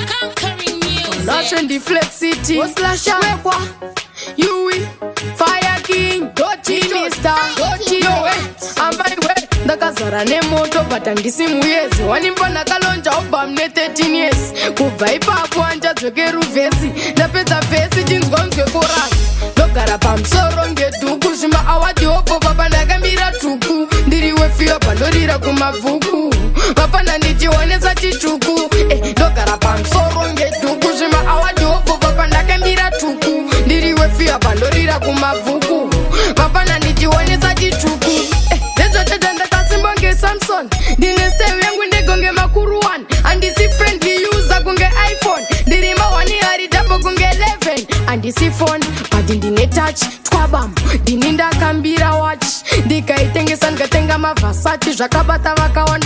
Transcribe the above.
Conquering music. Lush and the Flex City. What's Lasha? Yui. Fire King. Doti Mister. Doti no way. I'm by way. Ndakazara nemoto but andisimu yezi. Wanimbona kalonja obamne 13 years. Kubva ipapo anjadzvoke ruvhesi. Ndapedza vhesi chinzwa mzwe chorus. Ndogara pamusoro ngedhuku. Zvimba awadi opo papa ndakamira tuku. Ndiriwe fiyo pandorira kumabvuku. Vapana ndichionesa chitsvuku. Ndogara pamusoro ngedhuku. Zvimba awadi opo papa ndakamira tuku. Ndiriwe fiyo pandorira kumabvuku. Vapana ndichionesa chitsvuku. Ndezvatata ndakasimba ngeSamsung. Ndine style yangu ndegonge makuru 1. Andisi friendly user kunge iPhone. Ndiri mawani hari tapo kunge 11. Andisi phone but ndine touch twabam. Ndini ndakambira watch. Ndikaitengesa ndikatenga maVersace zvakabata vakawana.